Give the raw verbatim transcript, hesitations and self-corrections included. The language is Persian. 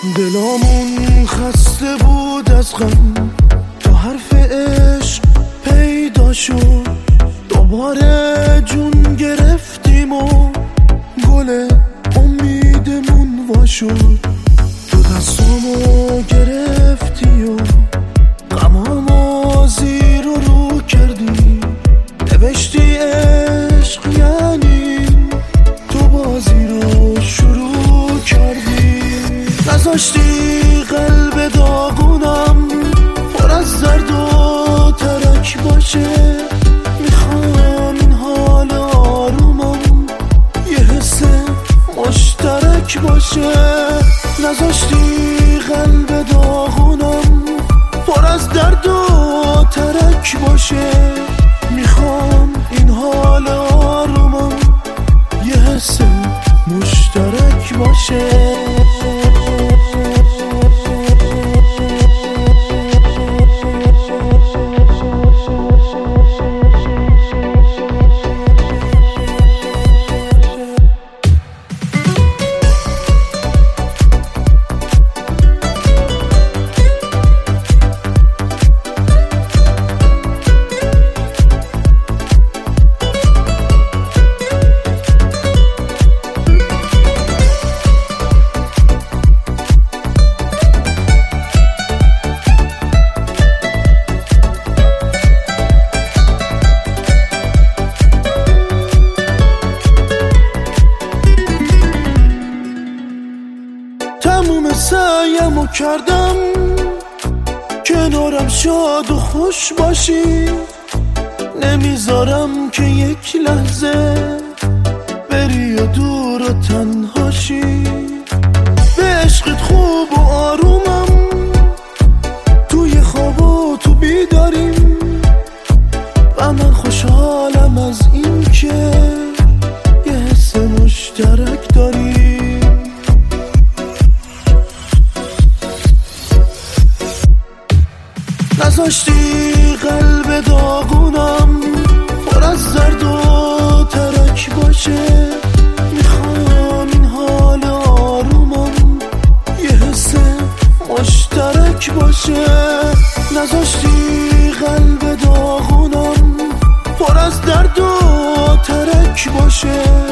دلامون خسته بود از غم، تو حرف عشق پیدا شد، دوباره جون گرفتیم و گل امیدمون وا شد. تو دستامو گرفتی و غمامو زیر و رو کردی، نوشتی عشق یعنی تو بازی رو شروع کردی. نذاشتی قلب داغونم پر از درد و ترک باشه، میخوام این حال آرومم یه حس مشترک باشه. نذاشتی قلب داغونم پر از درد و ترک باشه، میخوام این حال آرومم یه حس مشترک باشه. تموم سعیمو کردم کنارم شاد و خوش باشی، نمیذارم که یک لحظه بری و دور و تنهاشی. به عشقت خوب و آرومم توی خواب و تو بیداریم، و من خوشحالم از این که یه حس مشترک داریم. نذاشتی قلب داغونم پر از درد و ترک باشه، میخوام این حال آرومم یه حس مشترک باشه. نذاشتی قلب داغونم پر از درد و ترک باشه،